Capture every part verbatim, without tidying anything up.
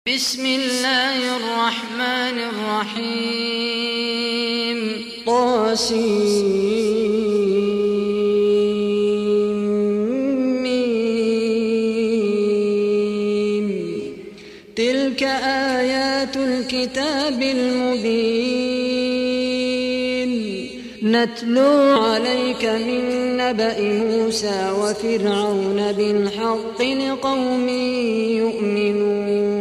بسم الله الرحمن الرحيم طاسيم تلك آيات الكتاب المبين نتلو عليك من نبأ موسى وفرعون بالحق لقوم يؤمنون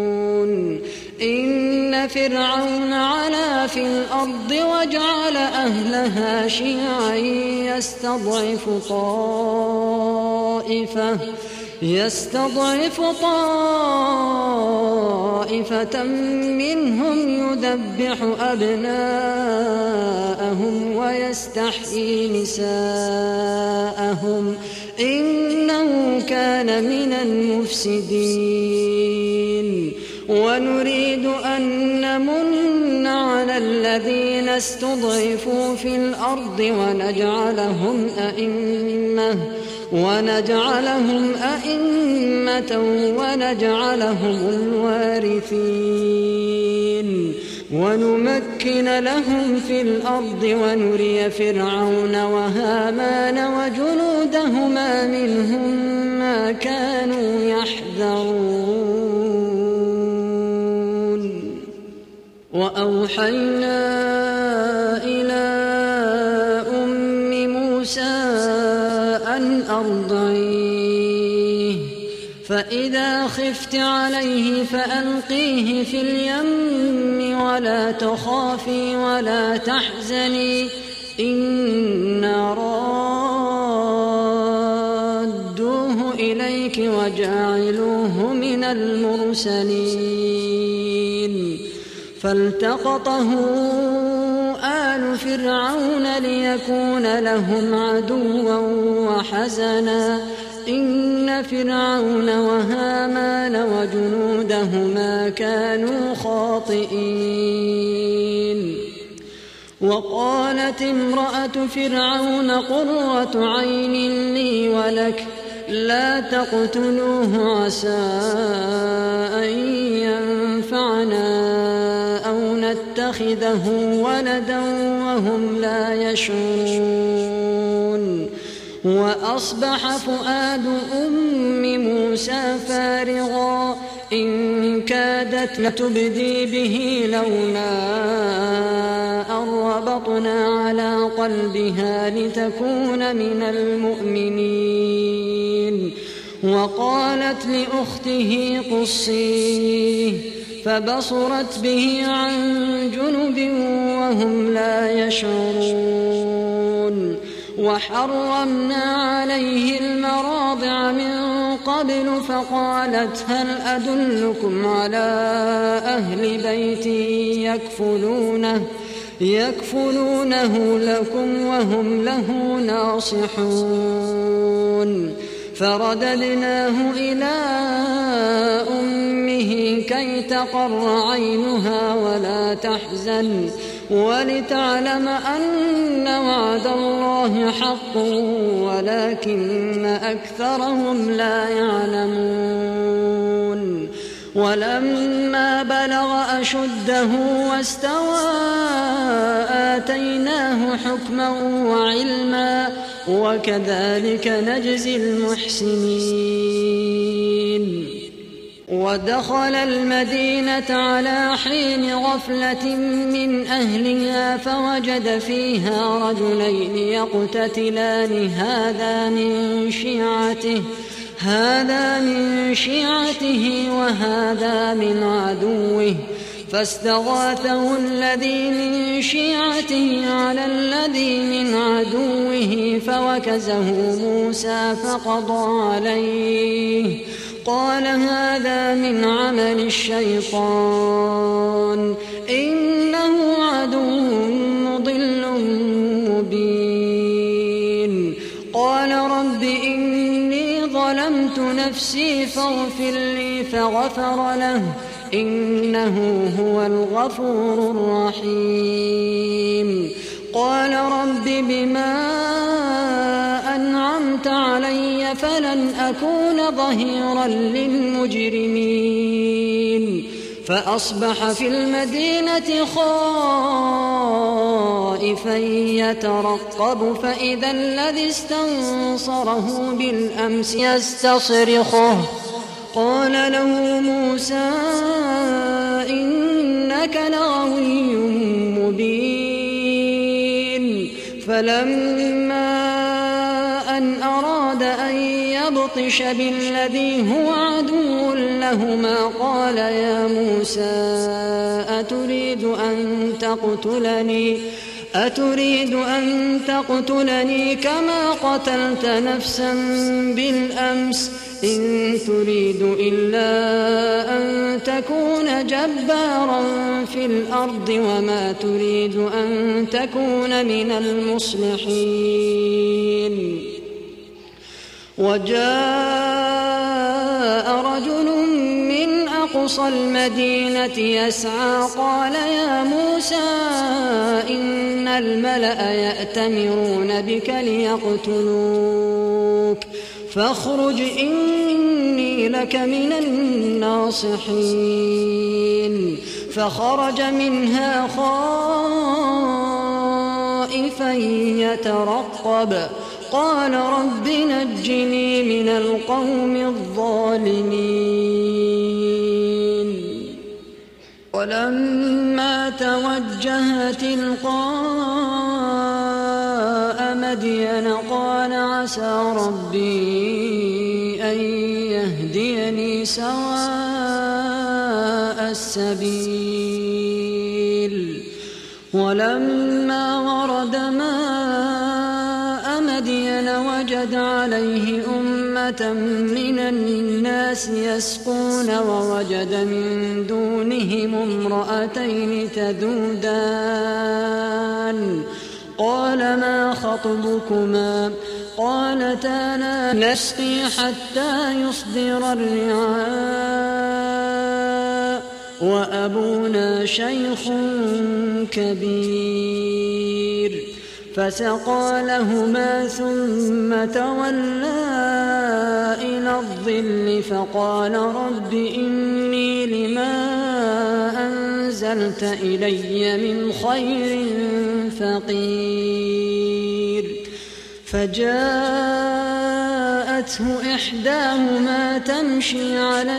إن فرعون علا في الأرض وجعل أهلها شيعا يستضعف طائفة يستضعف طائفة منهم يذبح أبناءهم ويستحيي نساءهم إنه كان من المفسدين ونريد أن نمن على الذين استضعفوا في الأرض ونجعلهم أئمة ونجعلهم أئمة ونجعلهم الوارثين ونمكن لهم في الأرض ونري فرعون وهامان وجنودهما منهم ما كانوا يحذرون وأوحينا إلى أم موسى أن أرضعيه فإذا خفت عليه فألقيه في اليم ولا تخافي ولا تحزني إنا رادوه إليك وجاعلوه من المرسلين فالتقطه آل فرعون ليكون لهم عدوا وحزنا إن فرعون وهامان وجنودهما كانوا خاطئين وقالت امرأة فرعون قرة عين لي ولك لا تقتلوه عسى أن ينفعنا أو نتخذه ولدا وهم لا يشعرون وأصبح فؤاد أم موسى فارغا إن كادت لتبدي به لولا أن ربطنا على قلبها لتكون من المؤمنين وقالت لأخته قصيه فبصرت به عن جنب وهم لا يشعرون وحرمنا عليه المراضع من قبل فقالت هل أدلكم على أهل بيت يكفلونه يكفلونه لكم وهم له ناصحون فرددناه إلى أمه كي تقر عينها ولا تحزن ولتعلم أن وعد الله حق ولكن أكثرهم لا يعلمون ولما بلغ أشده واستوى آتيناه حكما وعلما وكذلك نجزي المحسنين ودخل المدينة على حين غفلة من أهلها فوجد فيها رجلين يقتتلان هذا من شيعته هذا من شيعته وهذا من عدوه فاستغاثه الذي من شيعته على الذي من عدوه فوكزه موسى فقضى عليه قال هذا من عمل الشيطان إنه عدو مضل مبين قال رب إني ظلمت نفسي فاغفر لي فغفر له إنه هو الغفور الرحيم قال رب بما أنعمت علي فلن أكون ظهيرا للمجرمين فأصبح في المدينة خائفا يترقب فإذا الذي استنصره بالأمس يستصرخه قال له موسى إنك لغوي مبين. فلما أن أراد أن يبطش بالذي هو عدو لهما قال يا موسى أتريد أن تقتلني أتريد أن تقتلني كما قتلت نفسا بالأمس إن تريد إلا أن تكون جبارا في الأرض وما تريد أن تكون من المصلحين. وجاء رجل من أقصى المدينة يسعى قال يا موسى إن الملأ يأتمرون بك ليقتلوك فاخرج إني لك من الناصحين. فخرج منها خائفا يترقب قال رب نجني من القوم الظالمين. ولما توجه تلقاء مدين قال عسى ربي أن يهديني سواء السبيل. ولما ورد ماء مدين وجد عليه أمة من الناس يسقون ووجد من دونهم امرأتين تذودان قال ما خطبكما قالتا لا نسقي حتى يصدر الرعاء وأبونا شيخ كبير. فسقى لهما ثم تولى إلى الظل فقال رب إني لما أنزلت إلي من خير فقير. فجاءته إحداهما تمشي على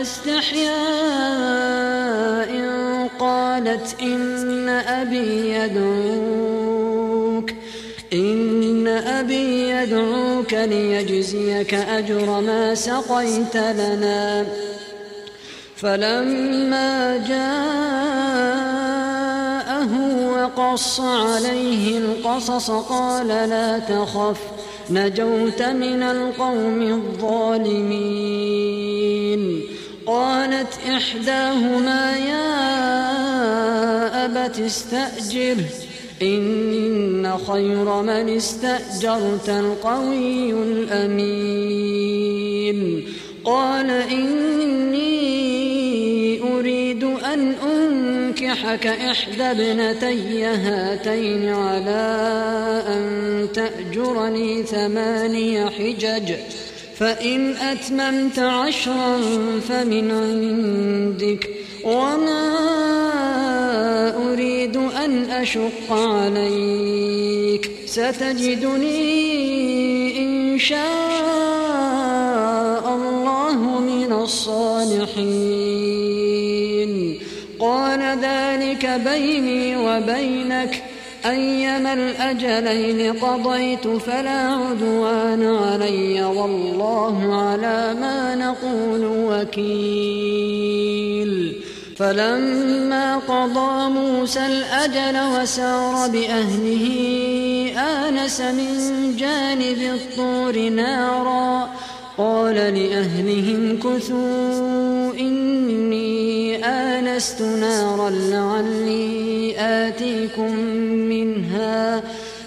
استحياء قالت إن أبي يدعوك إن أبي يدعوك ليجزيك أجر ما سقيت لنا. فلما جاءه وقص عليه القصص قال لا تخف نجوت من القوم الظالمين. قالت إحداهما يا أبت استأجره إن خير من استأجرت القوي الأمين. قال إني أريد أن أنكحك إحدى ابنتي هاتين على أن تأجرني ثماني حجج فإن أتممت عشرا فمن عندك وما أريد أن أشق عليك ستجدني إن شاء الله من الصالحين. قال ذلك بيني وبينك أيما الأجلين قضيت فلا عدوان علي والله على ما نقول وكيل. فلما قضى موسى الأجل وسار بأهله آنس من جانب الطور نارا قال لأهلهم كثوا إني آنست نارا لعلي آتيكم منها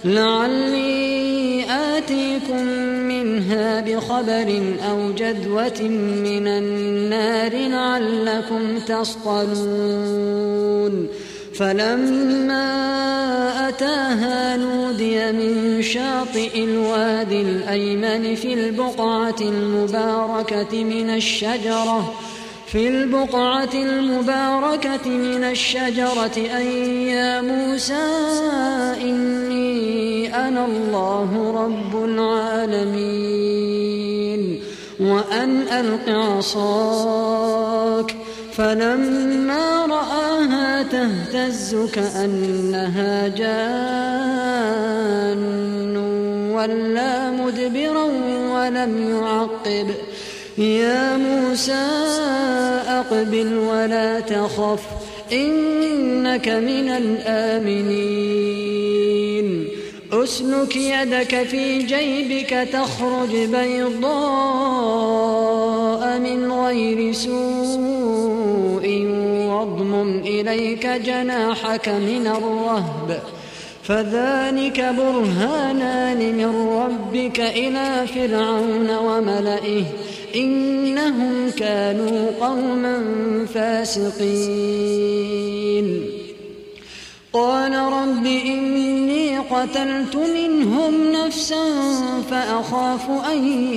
لعلي آتيكم منها بخبر أو جذوة من النار لعلكم تصطلون. فلما أتاها نودي من شاطئ الوادي الأيمن في البقعة المباركة من الشجرة في البقعة المباركة من الشجرة أن يا موسى إني أنا الله رب العالمين وأن ألق عصاك. فلما رآها تهتز كأنها جان ولا مدبرا ولم يعقب. يا موسى أقبل ولا تخف إنك من الآمنين. أسلك يدك في جيبك تخرج بيضاء من غير سوء واضمم إليك جناحك من الرهب فذلك برهانان من ربك إلى فرعون وملئه إنهم كانوا قوما فاسقين. قال رب إني قتلت منهم نفسا فأخاف أن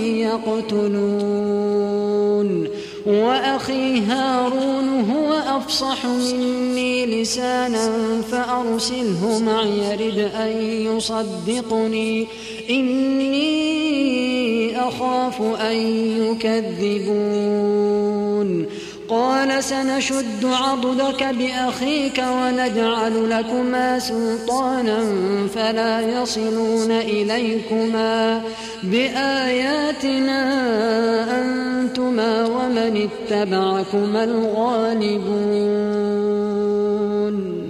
يقتلون وأخي هارون هو أفصح مني لسانا فأرسله معي يرد أن يصدقني إني أخاف أن يكذبون. قال سنشد عضدك بأخيك ونجعل لكما سلطانا فلا يصلون إليكما بآياتنا أنتما ومن اتبعكما الغالبون.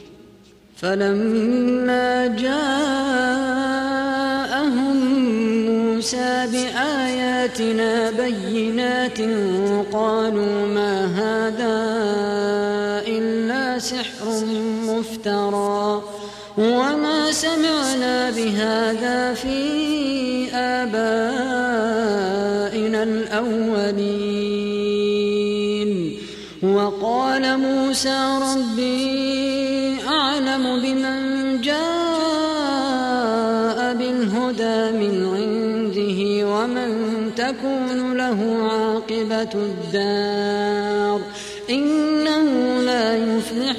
فلما جاءهم موسى بآياتنا بينات قالوا ما هذا إلا سحر مفترى وما سمعنا بهذا في آبائنا الأولين. وقال موسى ربي أعلم بمن جاء بالهدى من عنده ومن تكون له عاقبة الدار إنه لا يفلح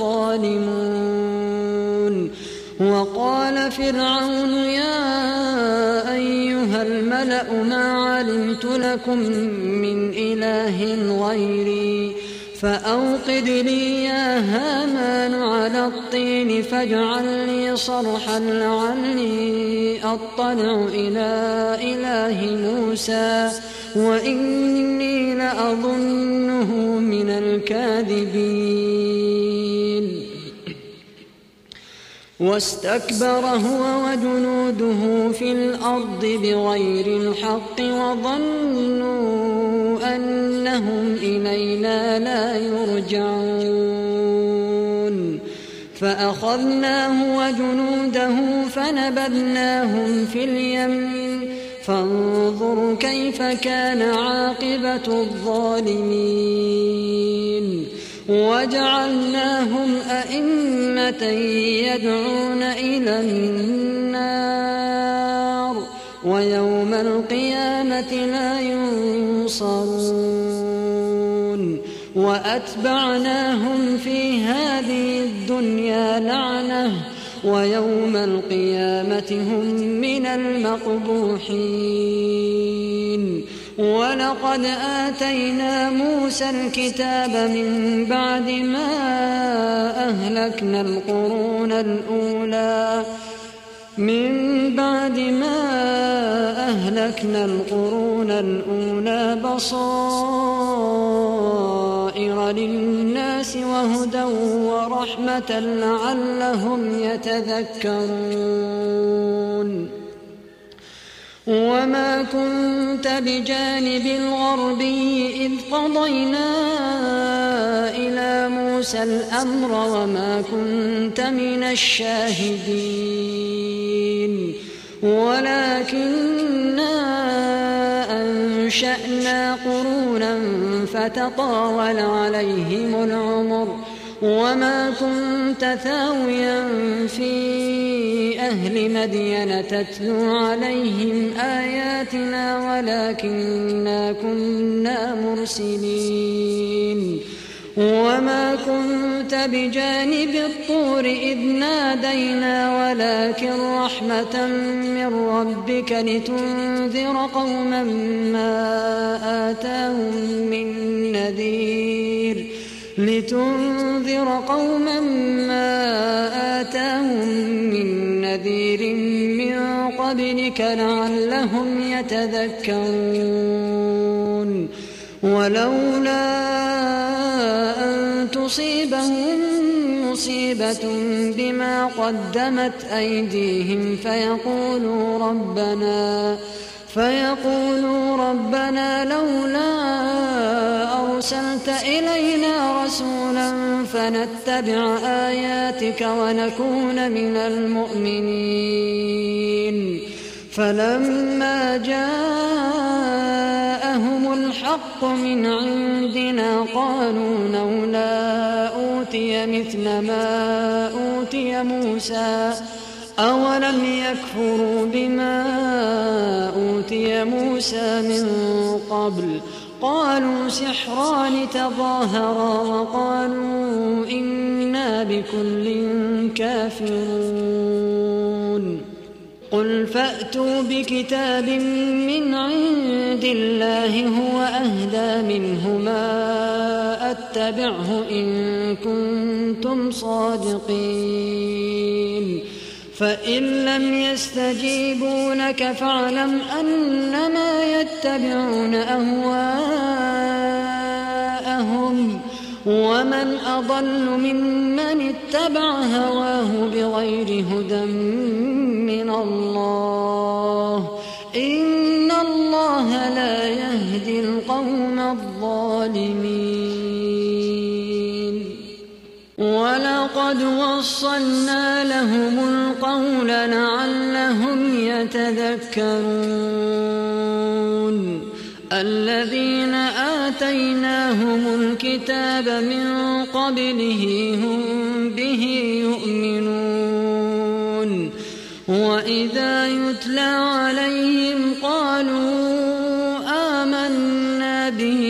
الظالمون. وقال فرعون يا أيها الملأ ما علمت لكم من إله غيري فأوقد لي يا هامان على الطين فاجعل لي صرحا لعلي أطلع إلى إله موسى وإني لأظنه من الكاذبين. واستكبر هو وجنوده في الأرض بغير الحق وظنوا أنهم إلينا لا يرجعون. فأخذناه وجنوده فنبذناهم في اليم فانظر كيف كان عاقبة الظالمين. وجعلناهم أئمة يدعون إلى النار ويوم القيامة لا ينصرون. وأتبعناهم في هذه الدنيا لعنة ويوم القيامة هم من المقبوحين. ولقد آتينا موسى الكتاب من بعد ما أهلكنا القرون الأولى من بعد ما أهلكنا القرون الأولى بصائر للناس وهدى ورحمة لعلهم يتذكرون. وما كنت بجانب الغربي إذ قضينا إلى موسى الأمر وما كنت من الشاهدين ولكننا أنشأنا قرونا فتطاول عليهم العمر وما كنت ثاويا في أهل مدين تتلو عليهم آياتنا ولكننا كنا مرسلين وما كنت بجانب الطور إذ نادينا ولكن رحمة من ربك لتنذر قوما ما آتاهم من نذير لتنذر قوما ما آتاهم من نذير من قبلك لعلهم يتذكرون ولولا أن تصيبهم مصيبة بما قدمت أيديهم فيقولوا ربنا فيقولوا ربنا لولا أرسلت إلينا رسولا فنتبع آياتك ونكون من المؤمنين فلما جاءهم الحق من عندنا قالوا لولا أوتي مثل ما أوتي موسى أولم يكفروا بما أوتي موسى من قبل قالوا سحران تظاهرا وقالوا إنا بكل كافرون قل فأتوا بكتاب من عند الله هو أهدى منهما أتبعه إن كنتم صادقين فإن لم يستجيبوا لك فاعلم أنما يتبعون أهواءهم ومن أضل ممن اتبع هواه بغير هدى من الله إن الله لا يهدي القوم الظالمين ولقد وصلنا لهم القول لعلهم يتذكرون الذين آتيناهم الكتاب من قبله هم به يؤمنون وإذا يتلى عليهم قالوا آمنا به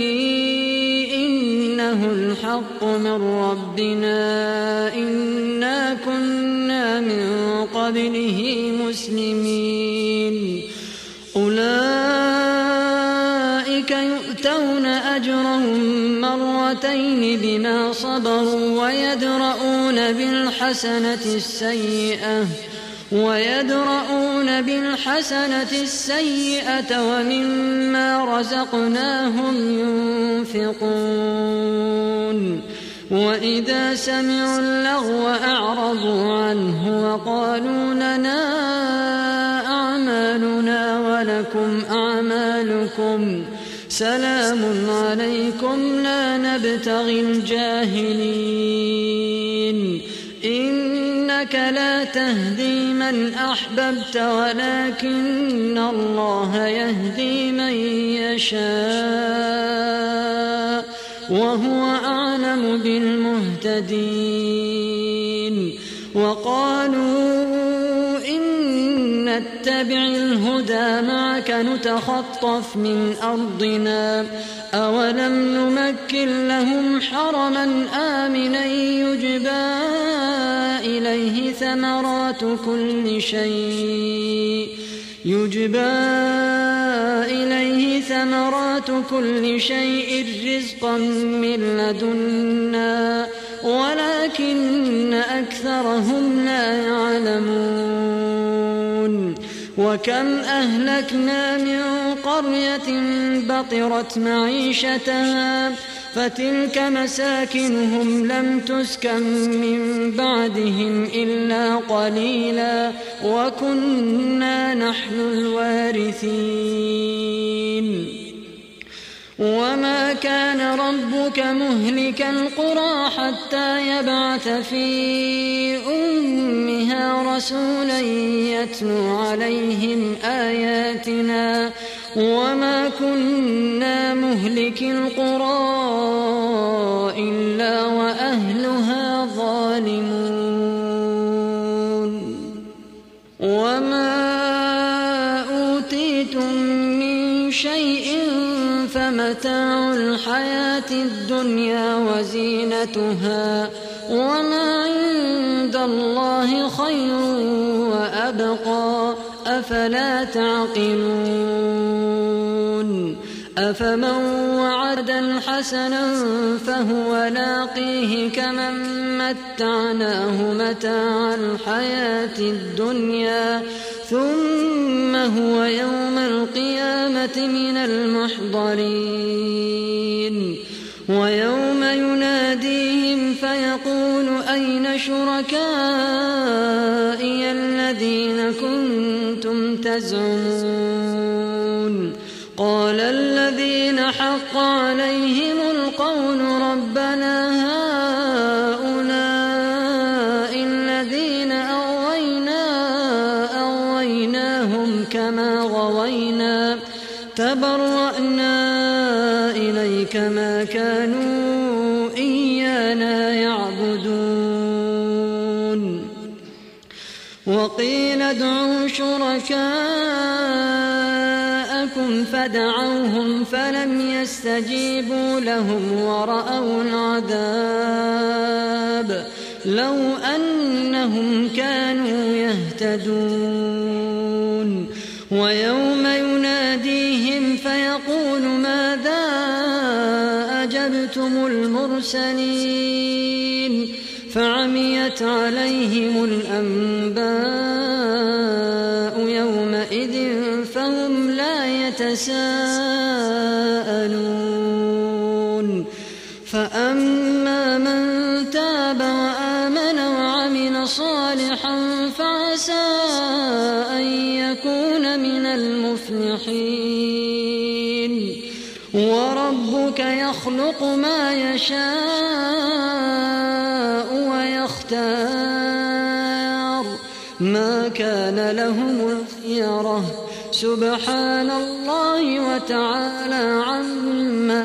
إنه الحق من ربنا إنا كنا من قبله مسلمين أولئك يؤتون أجرهم مرتين بما صبروا ويدرؤون بالحسنة السيئة ويدرؤون بالحسنة السيئة ومما رزقناهم ينفقون وإذا سمعوا اللغو أعرضوا عنه وقالوا لنا أعمالنا ولكم أعمالكم سلام عليكم لا نبتغي الجاهلين إنك لا تهدي من أحببت ولكن الله يهدي من يشاء وهو أعلم بالمهتدين وقالوا إن نتبع الهدى معك نتخطف من أرضنا أولم نمكن لهم حرما آمنا يجبى إليه ثمرات كل شيء يجبى إليه ثمرات كل شيء رزقا من لدنا ولكن أكثرهم لا يعلمون وكم أهلكنا من قرية بطرت معيشتها فتلك مساكنهم لم تسكن من بعدهم إلا قليلا وكنا نحن الوارثين وما كان ربك مهلك القرى حتى يبعث في أمها رسولا يتلو عليهم آياتنا وما كنا مهلك القرى إلا وأهلها الظالمون وما أوتيتم من شيء فمتاع الحياة الدنيا وزينتها وما عند الله خير وأبقى أفلا تعقلون أفمن وعدا حسنا فهو لاقيه كمن متعناه متاع الحياة الدنيا ثم هو يوم القيامة من المحضرين ويوم يناديهم فيقول أين شركائي الذين كنتم تزعمون قال الذين حق عليهم القول ربنا هؤلاء الذين أغوينا أغويناهم كما غوينا تبرأنا إليك ما كانوا إيانا يعبدون وقيل ادعوا شركاءكم فدعوهم فلم يستجيبوا لهم ورأوا العذاب لو أنهم كانوا يهتدون ويوم يناديهم فيقول ماذا أجبتم المرسلين فعميت عليهم الأنباء يومئذ فهم لا يتساءلون فأما من تاب وآمن وعمل صالحا فعسى أن يكون من المفلحين وربك يخلق ما يشاء ويختار ما كان لهم الخيرة سبحان الله وتعالى عما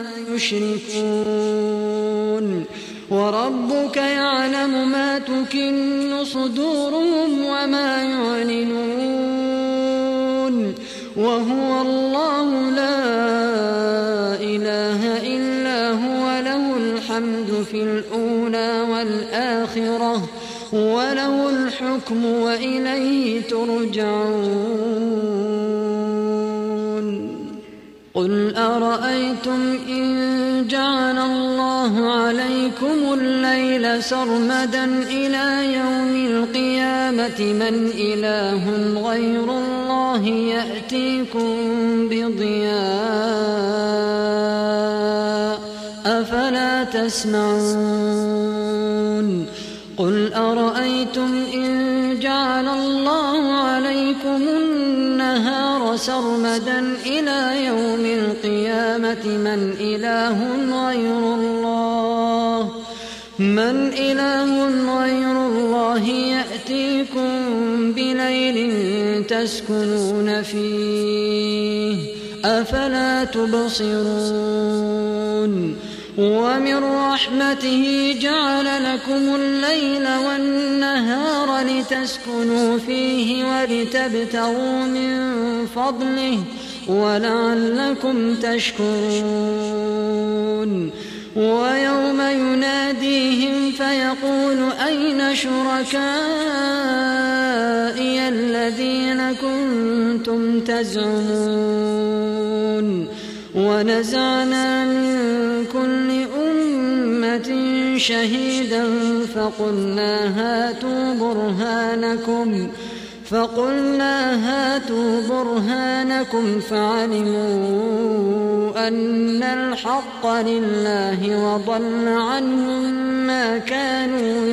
يشركون وربك يعلم ما تكن صدورهم وما يعلنون وهو الله لا إله إلا هو له الحمد في الأولى والآخرة وله الحكم وإليه ترجعون قل أرأيتم إن جعل الله عليكم الليل سرمدا إلى يوم القيامة من إله غير الله يأتيكم بضياء أفلا تسمعون قل أرأيتم إن جعل الله عليكم النهار سرمدا إلى يوم القيامة من إله غير الله من إله غير الله يأتيكم بليل تسكنون فيه أفلا تبصرون ومن رحمته جعل لكم الليل والنهار لتسكنوا فيه ولتبتغوا من فضله ولعلكم تشكرون ويوم يناديهم فيقول أين شركائي الذين كنتم تزعمون ونزعنا من كل أمة شهيدا فقلنا هاتوا برهانكم فقلنا هاتوا برهانكم فعلموا أن الحق لله وضل عنهم ما كانوا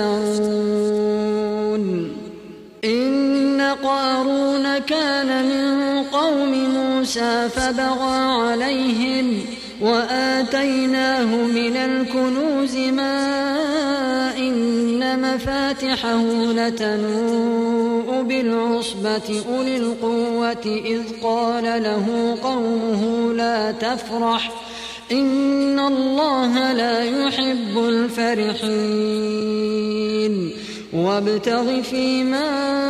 يفترون إن قارون كان من قوم موسى فبغى عليهم وآتيناه من الكنوز ما إن مفاتحه لتنوء بالعصبة أولي القوة إذ قال له قومه لا تفرح إن الله لا يحب الفرحين وابتغ فيما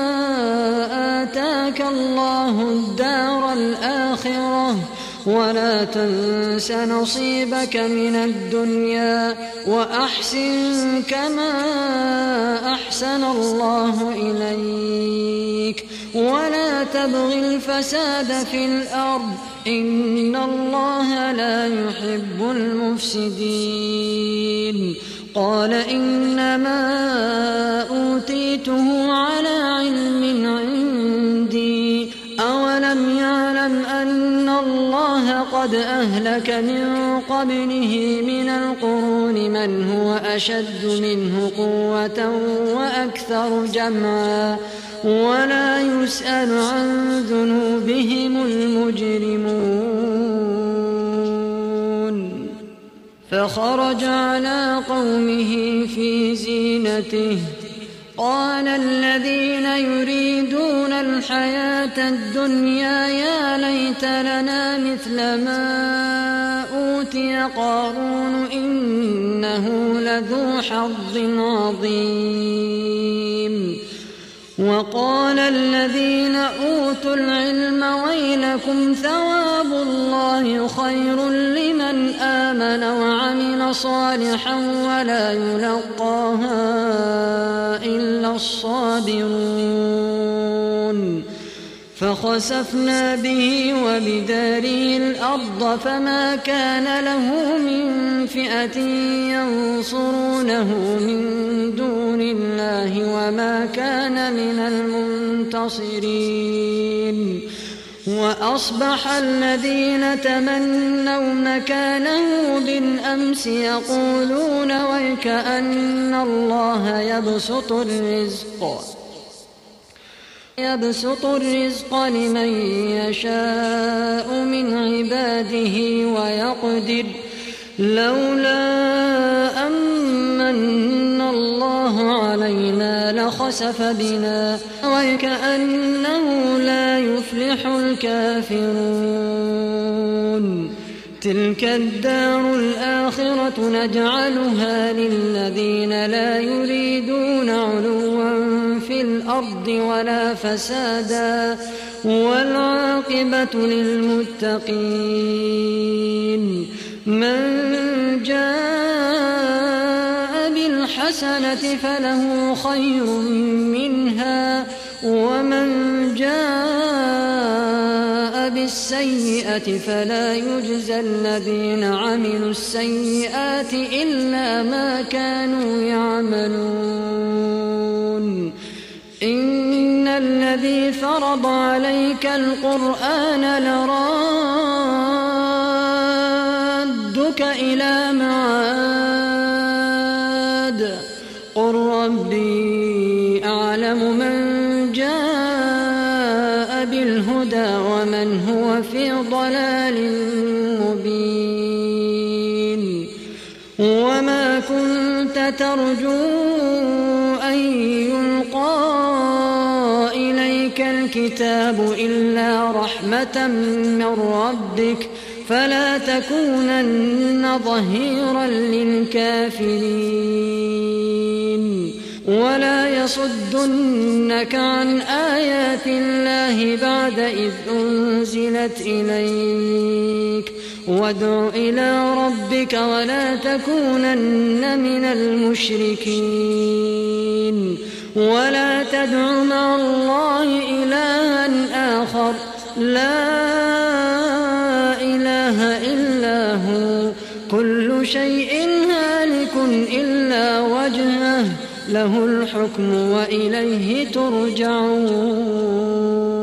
آتاك الله الدار الآخرة ولا تنس نصيبك من الدنيا وأحسن كما أحسن الله إليك ولا تبغ الفساد في الأرض إن الله لا يحب المفسدين. قال إنما أوتيته على علم عندي أولم يعلم أن الله قد أهلك من قبله من القرون من هو أشد منه قوة وأكثر جمعا ولا يسأل عن ذنوبهم المجرمون. فخرج على قومه في زينته قال الذين يريدون الحياة الدنيا يا ليت لنا مثل ما أوتي قارون إنه لذو حظ عظيم. وقال الذين أوتوا العلم ويلكم ثواب الله خير لمن آمن وعمل صالحا ولا يلقاها إلا الصابرون. فخسفنا به وبداره الأرض فما كان له من فئة ينصرونه من دون الله وما كان من المنتصرين. وأصبح الذين تمنوا مكانه بالأمس يقولون ويكأن الله يبسط الرزق يبسط الرزق لمن يشاء من عباده ويقدر لولا أمن الله علينا لخسف بنا وكأنه لا يفلح الكافرون. تلك الدار الآخرة نجعلها للذين لا يريدون علوا في الأرض ولا فسادا والعاقبة للمتقين. من جاء بالحسنة فله خير منها ومن جاء بالسيئة فلا يجزى الذين عملوا السيئات إلا ما كانوا يعملون. إن الذي فرض عليك القرآن لرادك إلى معاد قل ربي أعلم من جاء بالهدى ومن هو في ضلال مبين. وما كنت ترجو أن يلقى إليك الكتاب إلا رحمة من ربك فلا تكونن ظهيرا للكافرين. ولا يصدنك عن آيات الله بعد إذ أنزلت إليك وادع إلى ربك ولا تكونن من المشركين. ولا تدع مع الله إلها آخر لا إله إلا هو كل شيء هالك إلا وجهه له الحكم وإليه ترجعون.